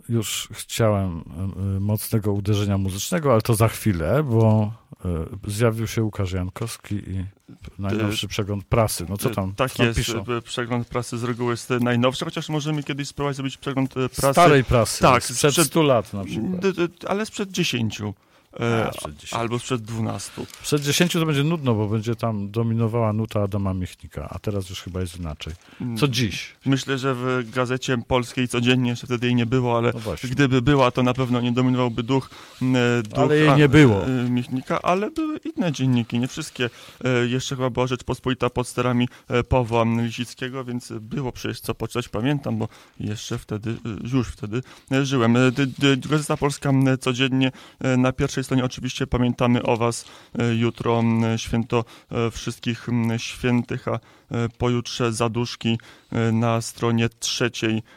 już chciałem mocnego uderzenia muzycznego, ale to za chwilę, bo zjawił się Łukasz Jankowski i najnowszy przegląd prasy. No co tam? Tak co tam jest, piszą? przegląd prasy z reguły jest najnowszy, chociaż możemy kiedyś spróbować zrobić przegląd prasy. Starej prasy, tak, sprzed 100 lat na przykład. Ale sprzed 10. Sprzed 10. Albo sprzed 12. Przed 10 to będzie nudno, bo będzie tam dominowała nuta Adama Michnika, a teraz już chyba jest inaczej. Co dziś? Myślę, że w Gazecie Polskiej codziennie, jeszcze wtedy jej nie było, ale No gdyby była, to na pewno nie dominowałby duch ale jej nie było. Michnika, ale były inne dzienniki, nie wszystkie. Jeszcze chyba była Rzeczpospolita pod sterami Pawła Lisickiego, więc było przecież co poczytać, pamiętam, bo już wtedy żyłem. Gazeta Polska codziennie na pierwszej stronie oczywiście pamiętamy o was. Jutro święto wszystkich świętych, a pojutrze zaduszki na stronie 3.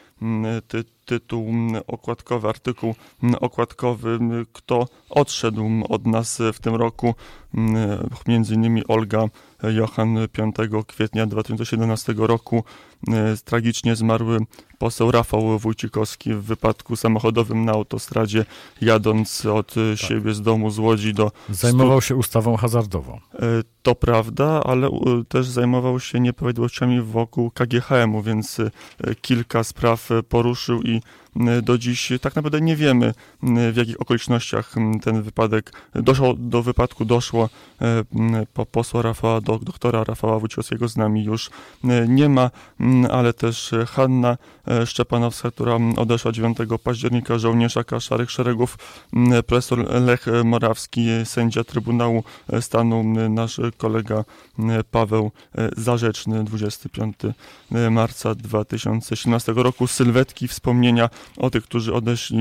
Tytuł okładkowy, artykuł okładkowy, kto odszedł od nas w tym roku, między innymi Olga Johan 5 kwietnia 2017 roku tragicznie zmarły poseł Rafał Wójcikowski w wypadku samochodowym na autostradzie, jadąc od siebie z domu z Łodzi do... Zajmował się ustawą hazardową. To prawda, ale też zajmował się nieprawidłowościami wokół KGHM-u, więc kilka spraw poruszył i do dziś tak naprawdę nie wiemy, w jakich okolicznościach ten wypadek do wypadku doszło. Posła doktora Rafała Wójcikowskiego z nami już nie ma, ale też Hanna Szczepanowska, która odeszła 9 października, żołnierzaka Szarych Szeregów, profesor Lech Morawski, sędzia Trybunału Stanu, nasz kolega Paweł Zarzeczny, 25 marca 2017 roku. Sylwetki, wspomnienia o tych, którzy odeszli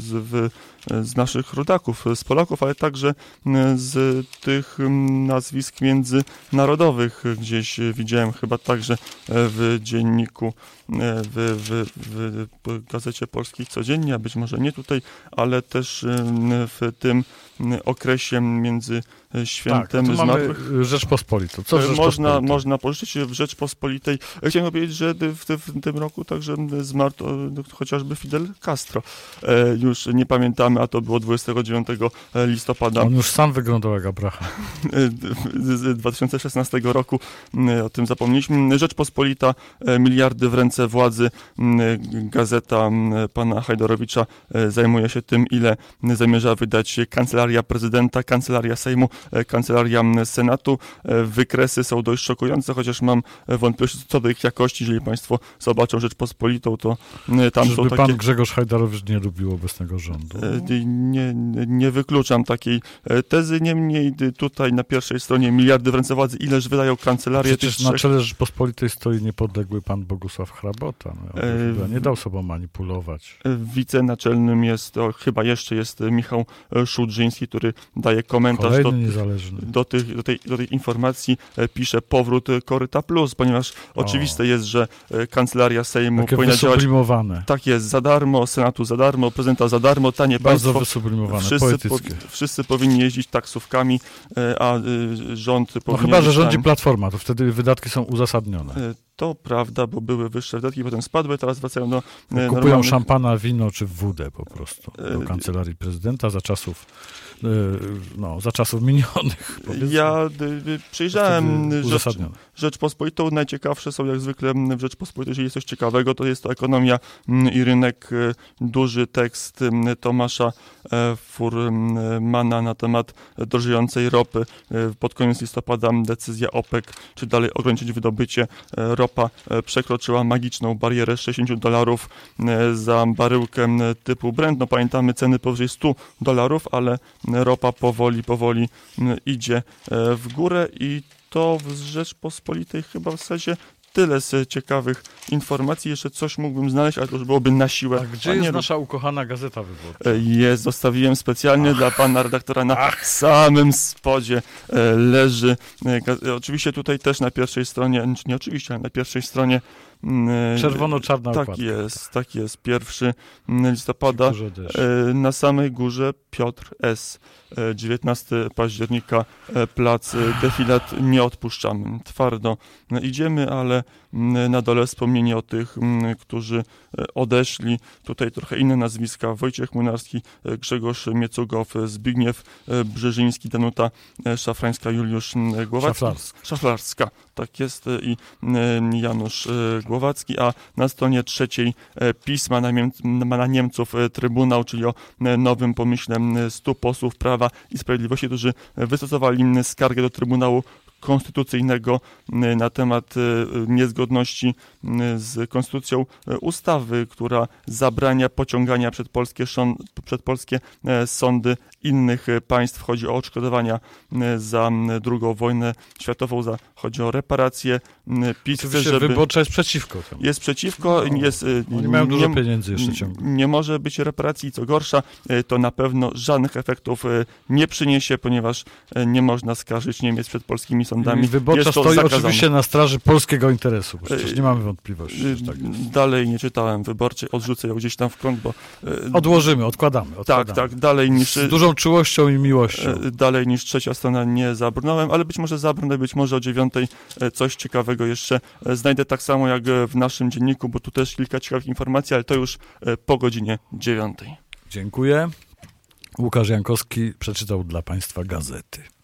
z naszych rodaków, z Polaków, ale także z tych nazwisk międzynarodowych. Gdzieś widziałem chyba także w dzienniku, w Gazecie Polskiej codziennie, a być może nie tutaj, ale też w tym okresie między świętem tak, zmarłych. Mamy Rzeczpospolitą. Co w Można pożyczyć w Rzeczpospolitej. Chciałem powiedzieć, że w tym roku także zmarł chociażby Fidel Castro. Już nie pamiętamy, a to było 29 listopada. On już sam wyglądał jak Abraham. Z 2016 roku, o tym zapomnieliśmy. Rzeczpospolita, miliardy w ręce władzy. Gazeta pana Hajdarowicza zajmuje się tym, ile zamierza wydać Kancelaria Prezydenta, Kancelaria Sejmu, Kancelaria Senatu. Wykresy są dość szokujące, chociaż mam wątpliwości co do ich jakości. Jeżeli państwo zobaczą Rzeczpospolitą, to tam Czyżby są takie... pan Grzegorz Hajdarowicz nie lubił obecnego rządu? Nie wykluczam takiej tezy. Niemniej tutaj na pierwszej stronie miliardy w ręce władzy. Ileż wydają kancelarie? Przecież na czele Rzeczpospolitej stoi niepodległy pan Bogusław Hrabota. Nie dał sobą manipulować. Wicenaczelnym chyba jeszcze jest Michał Szudrzyński, który daje komentarz do tej informacji, pisze powrót Koryta Plus, ponieważ oczywiste jest, że Kancelaria Sejmu powinna działać... Tak jest, za darmo, Senatu za darmo, prezydenta za darmo, tanie bardzo państwo. wysublimowane, Wszyscy powinni jeździć taksówkami, a rząd powinien... chyba, że rządzi Platforma, to wtedy wydatki są uzasadnione. To prawda, bo były wyższe wydatki, potem spadły, teraz wracają do kupują normalnych... szampana, wino czy wódę po prostu do Kancelarii Prezydenta za czasów minionych. Ja przyjrzałem Rzeczpospolitą. Najciekawsze są jak zwykle w Rzeczpospolitej, jeżeli jest coś ciekawego, to jest to ekonomia i rynek. Duży tekst Tomasza Furmana na temat drożejącej ropy. Pod koniec listopada decyzja OPEC, czy dalej ograniczyć wydobycie. Ropa przekroczyła magiczną barierę $60 za baryłkę typu Brent. No pamiętamy ceny powyżej $100, ale ropa powoli idzie w górę i to w Rzeczpospolitej chyba w zasadzie tyle z ciekawych informacji. Jeszcze coś mógłbym znaleźć, ale to już byłoby na siłę. A gdzie jest nasza ukochana Gazeta Wyborcza? Zostawiłem specjalnie dla pana redaktora na samym spodzie. Leży. Oczywiście tutaj też na pierwszej stronie, nie oczywiście, ale na pierwszej stronie Czerwono-czarna okładka. Tak jest. 1 listopada. Na samej górze Piotr S. 19 października, plac Defilat, nie odpuszczamy. Twardo idziemy, ale na dole wspomnienie o tych, którzy odeszli. Tutaj trochę inne nazwiska. Wojciech Młynarski, Grzegorz Miecugow, Zbigniew Brzeżyński, Danuta Szafrańska, Juliusz Głowacki. Szaflarska, tak jest, i Janusz Głowacki, a na stronie 3 pisma na Niemców Trybunał, czyli o nowym pomyśle 100 posłów Prawa i Sprawiedliwości, którzy wystosowali skargę do Trybunału Konstytucyjnego na temat niezgodności z konstytucją ustawy, która zabrania pociągania przed polskie sądy innych państw. Chodzi o odszkodowania za II wojnę światową, chodzi o reparacje. PiS chce, żeby... Wyborcza jest przeciwko temu. Jest przeciwko. Oni mają dużo pieniędzy jeszcze ciągle. Nie może być reparacji. Co gorsza, to na pewno żadnych efektów nie przyniesie, ponieważ nie można skarżyć Niemiec przed polskimi sądami. I Wyborcza stoi zakazane. Oczywiście na straży polskiego interesu, bo przecież nie mamy wątpliwości. Tak dalej nie czytałem Wyborczej, odrzucę ją gdzieś tam w kąt, bo... Odkładamy. Tak, dalej niż... Z dużą czułością i miłością. Dalej niż trzecia strona nie zabrnąłem, ale być może zabrnę, być może o 9:00 coś ciekawego jeszcze znajdę, tak samo jak w naszym dzienniku, bo tu też kilka ciekawych informacji, ale to już po godzinie 9:00. Dziękuję. Łukasz Jankowski przeczytał dla Państwa gazety.